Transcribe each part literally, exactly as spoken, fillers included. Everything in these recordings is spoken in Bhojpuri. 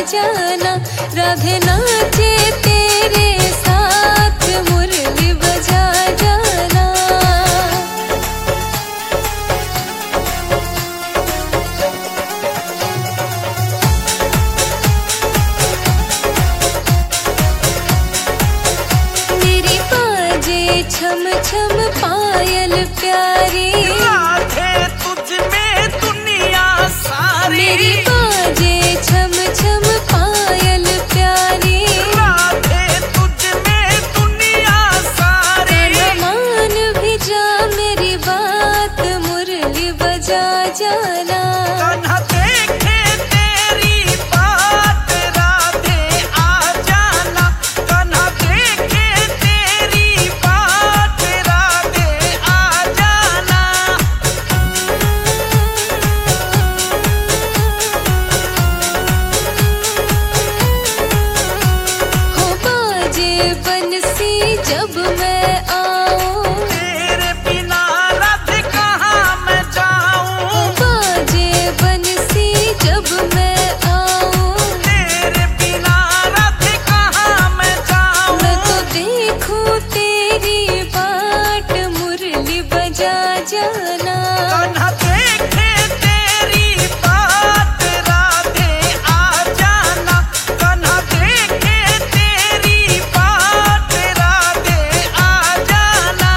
जाना, राधे नाचे तेरे साथ मुरली बजा जाना। मेरी बाजे छम छम पायल प्यारी, राधे तुझ में दुनिया सारी। मेरी बाजे छम छम पायल प्यारी, राधे तुझ में दुनिया सारी। मान भी जा मेरी बात मुरली बजा जाना। कान्हा देखे तेरी बात राधे आ जाना, कान्हा देखे तेरी बात राधे आ जाना। हो बाजे बंसी जब मैं आऊं, तेरे बिना राधे कहाँ मैं जाऊं। हो बाजे बंसी जब मैं आऊं, तेरे बिना राधे कहाँ मैं जाऊं। मैं तो देखूं तेरी बाट मुरली बजा जाना। कान्हा देखे तेरी बात राधे आ जाना, कान्हा देखे तेरी बात राधे आ जाना।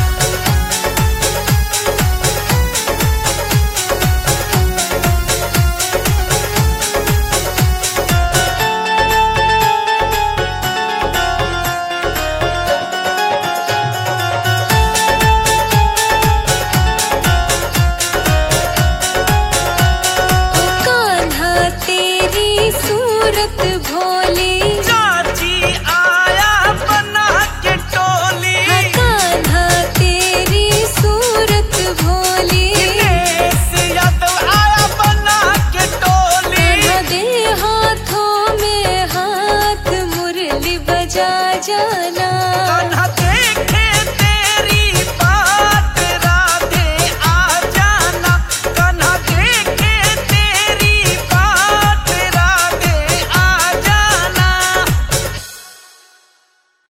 ओ कान्हा तेरी सूरत भोली, चाची आया बना के टोली। हाँ कान्हा तेरी सूरत भोली, दिनेश यादव आया बना के टोली। कान्हा दे हाथों में हाथ मुरली बजा जाना। कान्हा